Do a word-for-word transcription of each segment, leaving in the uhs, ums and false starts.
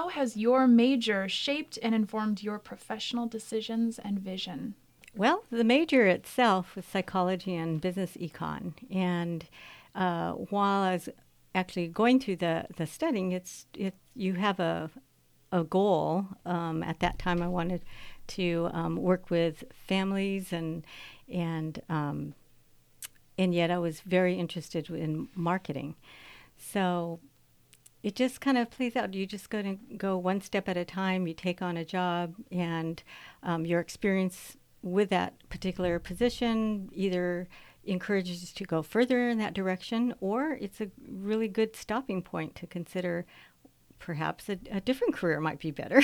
how has your major shaped and informed your professional decisions and vision? Well, the major itself was psychology and business econ. And uh, while I was actually going through the, the studying, it's it, you have a, a goal. Um, at that time, I wanted to um, work with families, and and um, and yet I was very interested in marketing. So it just kind of plays out. You just go to go one step at a time. You take on a job, and um, your experience with that particular position either encourages you to go further in that direction, or it's a really good stopping point to consider perhaps a, a different career might be better.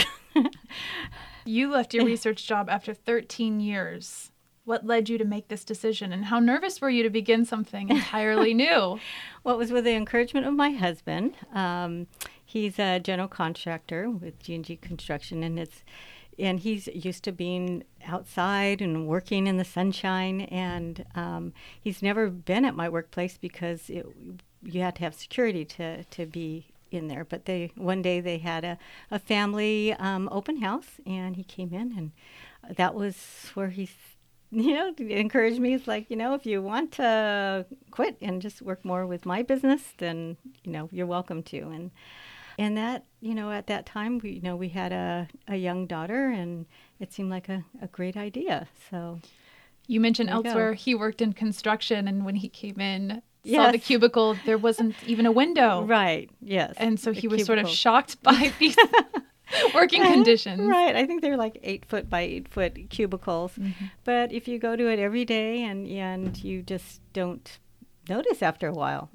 You left your research job after thirteen years. What led you to make this decision, and how nervous were you to begin something entirely new? Well, it was with the encouragement of my husband. Um, he's a general contractor with G and G Construction, and it's and he's used to being outside and working in the sunshine. And um, he's never been at my workplace because it, you had to have security to to be in there. But they one day they had a a family um, open house, and he came in, and that was where he you know, encouraged me. It's like, you know, if you want to quit and just work more with my business, then, you know, you're welcome to. And and that, you know, at that time, we, you know, we had a, a young daughter, and it seemed like a, a great idea. So you mentioned there you elsewhere go. he worked in construction, and when he came in, saw Yes. the cubicle, there wasn't even a window. Right, yes. And so The he was sort of cubicle. shocked by these working conditions. Right. I think they're like eight foot by eight foot cubicles. Mm-hmm. But if you go to it every day, and and you just don't notice after a while.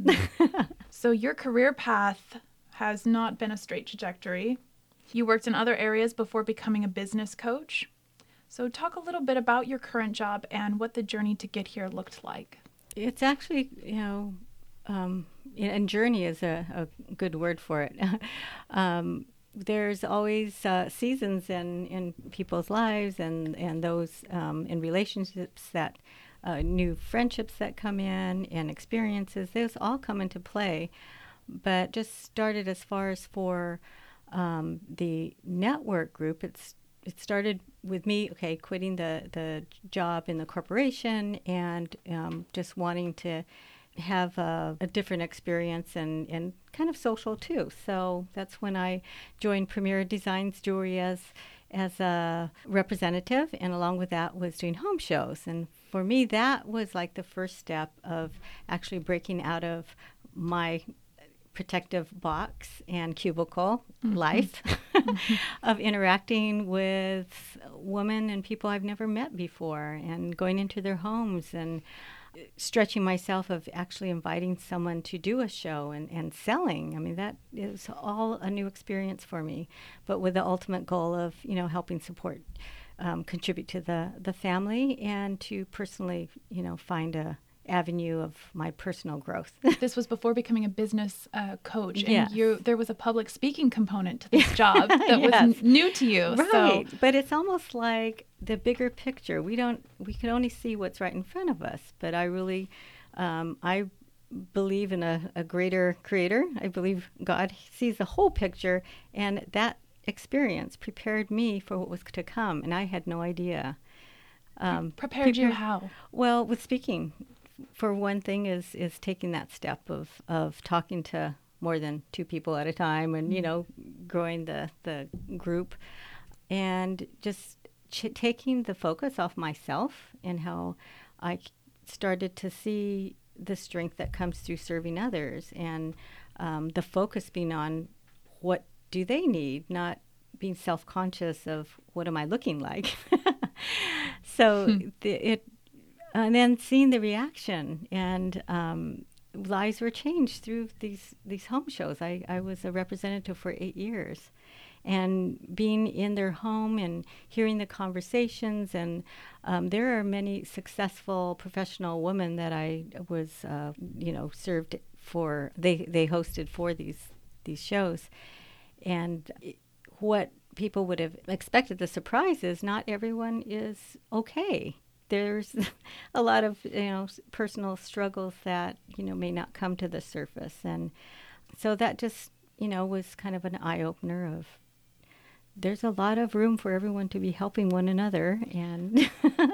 So your career path has not been a straight trajectory. You worked in other areas before becoming a business coach. So talk a little bit about your current job and what the journey to get here looked like. It's actually, you know, um, and journey is a, a good word for it. um, there's always uh, seasons in, in people's lives, and, and those um, in relationships, that uh, new friendships that come in, and experiences, those all come into play. But just started as far as for um, the network group, it's it started with me, okay, quitting the, the job in the corporation, and um, just wanting to have a, a different experience, and, and kind of social too. So that's when I joined Premier Designs Jewelry as as a representative, and along with that was doing home shows. And for me, that was like the first step of actually breaking out of my protective box and cubicle mm-hmm. life mm-hmm. of interacting with women and people I've never met before, and going into their homes, and stretching myself of actually inviting someone to do a show, and, and selling. I mean, that is all a new experience for me, but with the ultimate goal of, you know, helping support, um, contribute to the, the family, and to personally, you know, find a avenue of my personal growth. This was before becoming a business uh, coach, and yes. you there was a public speaking component to this job that yes. was n- new to you. Right, so. But it's almost like the bigger picture. We don't, we can only see what's right in front of us. But I really, um, I believe in a, a greater creator. I believe God sees the whole picture, and that experience prepared me for what was to come, and I had no idea. Um, prepared, prepared you how? Well, with speaking. For one thing, is is taking that step of, of talking to more than two people at a time, and, you know, growing the, the group, and just ch- taking the focus off myself, and how I started to see the strength that comes through serving others, and um, the focus being on what do they need, not being self-conscious of what am I looking like. so hmm. the, it And then seeing the reaction, and um, lives were changed through these these home shows. I, I was a representative for eight years, and being in their home and hearing the conversations. And um, there are many successful professional women that I was, uh, you know, served for. They they hosted for these these shows, and it, what people would have expected, the surprise is not everyone is okay. There's a lot of, you know, personal struggles that, you know, may not come to the surface. And so that just, you know, was kind of an eye-opener of there's a lot of room for everyone to be helping one another, and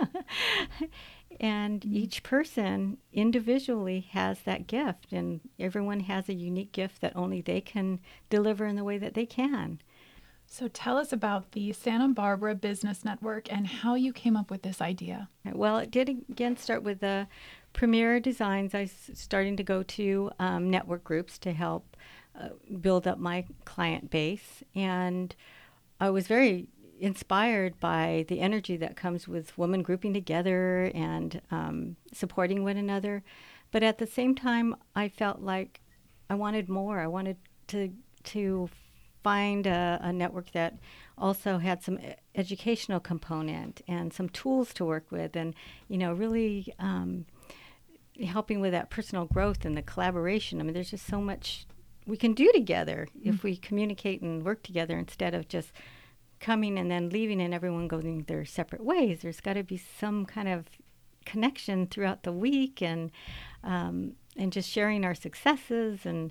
and Mm. each person individually has that gift, and everyone has a unique gift that only they can deliver in the way that they can. So tell us about the Santa Barbara Business Network and how you came up with this idea. Well, it did again start with the Premier Designs. I was starting to go to um, network groups to help uh, build up my client base, and I was very inspired by the energy that comes with women grouping together and um, supporting one another. But at the same time, I felt like I wanted more. I wanted to to find a, a network that also had some e- educational component and some tools to work with, and you know, really um, helping with that personal growth and the collaboration. I mean, there's just so much we can do together Mm. if we communicate and work together instead of just coming and then leaving and everyone going their separate ways. There's got to be some kind of connection throughout the week, and um, and just sharing our successes. And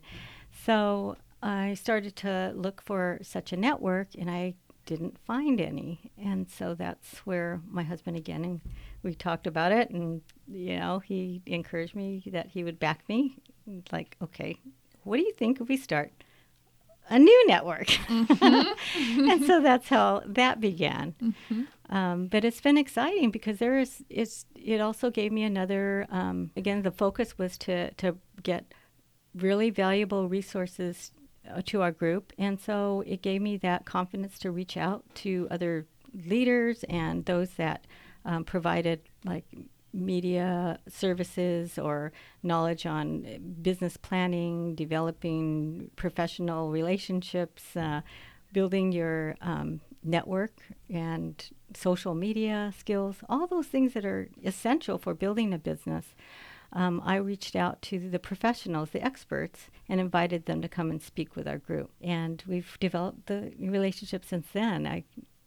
so I started to look for such a network, and I didn't find any. And so that's where my husband again, and we talked about it, and you know, he encouraged me that he would back me. Like, okay, what do you think if we start a new network? Mm-hmm. And so that's how that began. Mm-hmm. Um, but it's been exciting because there is it's it also gave me another um, again, the focus was to to get really valuable resources uh, to our group, and so it gave me that confidence to reach out to other leaders and those that um, provided like media services or knowledge on uh, business planning, developing professional relationships, uh, building your um, network and social media skills, all those things that are essential for building a business. Um, I reached out to the professionals, the experts, and invited them to come and speak with our group. And we've developed the relationship since then. I,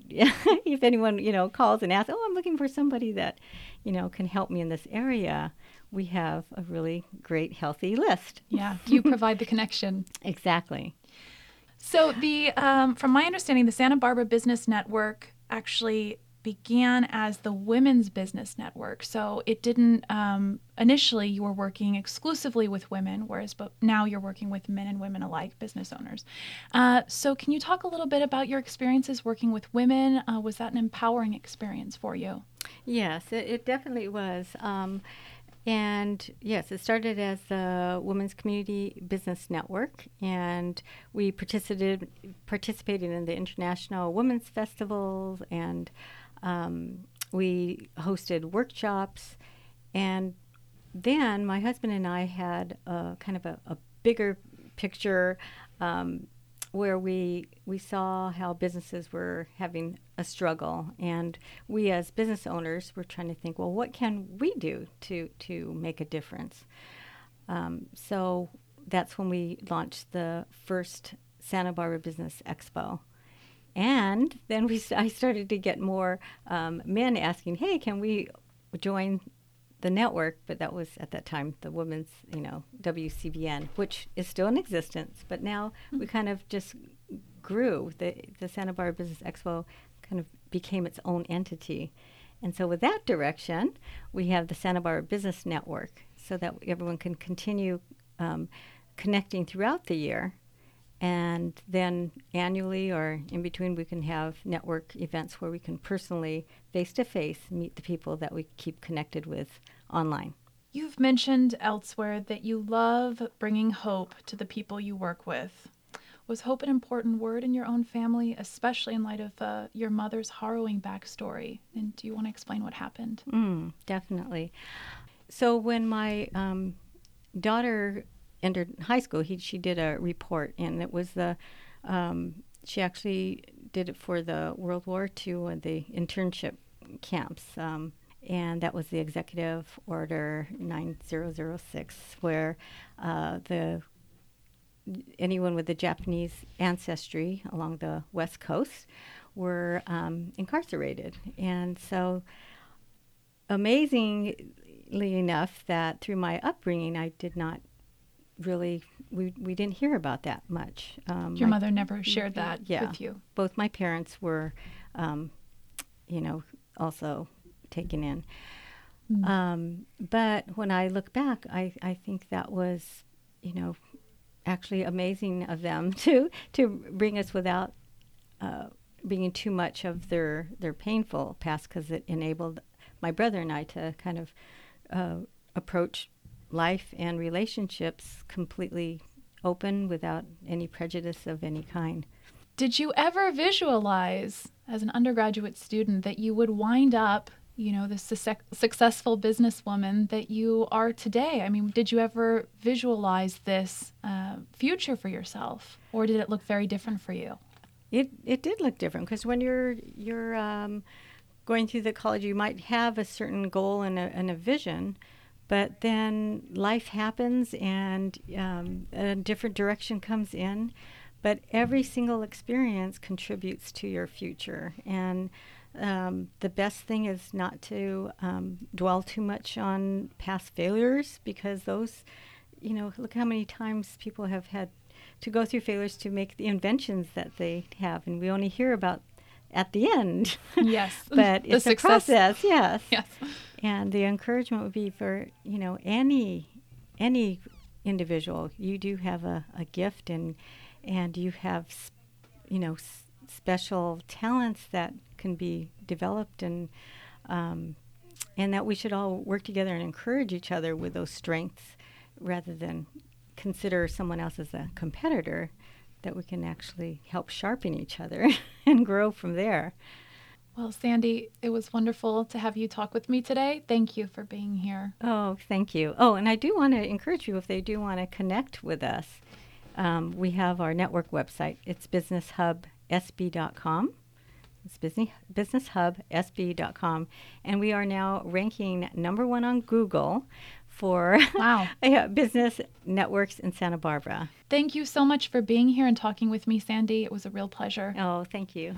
if anyone, you know, calls and asks, oh, I'm looking for somebody that, you know, can help me in this area, we have a really great, healthy list. Yeah, you provide the connection. Exactly. So the um, from my understanding, the Santa Barbara Business Network actually began as the Women's Business Network. So it didn't um, initially you were working exclusively with women, whereas but now you're working with men and women alike, business owners. Uh, so can you talk a little bit about your experiences working with women? Uh, was that an empowering experience for you? Yes, it, it definitely was. Um, and yes, it started as the Women's Community Business Network, and we participated participated in the International Women's Festivals, and um, we hosted workshops. And then my husband and I had a kind of a, a bigger picture um, where we we saw how businesses were having a struggle, and we as business owners were trying to think, well, what can we do to to make a difference? Um, so that's when we launched the first Santa Barbara Business Expo. And then we I started to get more um, men asking, hey, can we join the network? But that was at that time the women's, you know, W C B N, which is still in existence. But now we kind of just grew. The the Santa Barbara Business Expo kind of became its own entity. And so with that direction, we have the Santa Barbara Business Network so that everyone can continue um, connecting throughout the year. And then annually or in between, we can have network events where we can personally, face-to-face, meet the people that we keep connected with online. You've mentioned elsewhere that you love bringing hope to the people you work with. Was hope an important word in your own family, especially in light of uh, your mother's harrowing backstory? And do you want to explain what happened? Mm, definitely. So when my um, daughter entered high school, he, she did a report, and it was the, um, she actually did it for the World War Two and the internship camps. Um, and that was the Executive Order nine thousand six, where uh, the anyone with the Japanese ancestry along the West Coast were um, incarcerated. And so amazingly enough that through my upbringing, I did not really, we, we didn't hear about that much. Um, Your my- mother never shared that yeah, with you. both my parents were, um, you know, also taken in. Mm. Um, but when I look back, I, I think that was, you know, actually amazing of them to to bring us without uh, bringing too much of their their painful past, because it enabled my brother and I to kind of uh, approach life and relationships completely open without any prejudice of any kind. Did you ever visualize as an undergraduate student that you would wind up, you know, the su- successful businesswoman that you are today? I mean, did you ever visualize this uh, future for yourself, or did it look very different for you? It it did look different, because when you're you're um, going through the college, you might have a certain goal and a, and a vision, but then life happens and um, a different direction comes in. But every single experience contributes to your future, and um, the best thing is not to um, dwell too much on past failures, because those, you know, look how many times people have had to go through failures to make the inventions that they have, and we only hear about at the end. Yes. But The it's a success. process, yes. Yes. And the encouragement would be for, you know, any any individual. You do have a, a gift, and and you have, s- you know, s- special talents that can be developed, and um, and that we should all work together and encourage each other with those strengths, rather than consider someone else as a competitor. That we can actually help sharpen each other and grow from there. Well, Sandy, it was wonderful to have you talk with me today. Thank you for being here. Oh, thank you. Oh, and I do want to encourage you, if they do want to connect with us, um, we have our network website. It's business hub s b dot com. It's business, business hub s b dot com. And we are now ranking number one on Google for Wow. yeah, business networks in Santa Barbara. Thank you so much for being here and talking with me, Sandy. It was a real pleasure. Oh, thank you.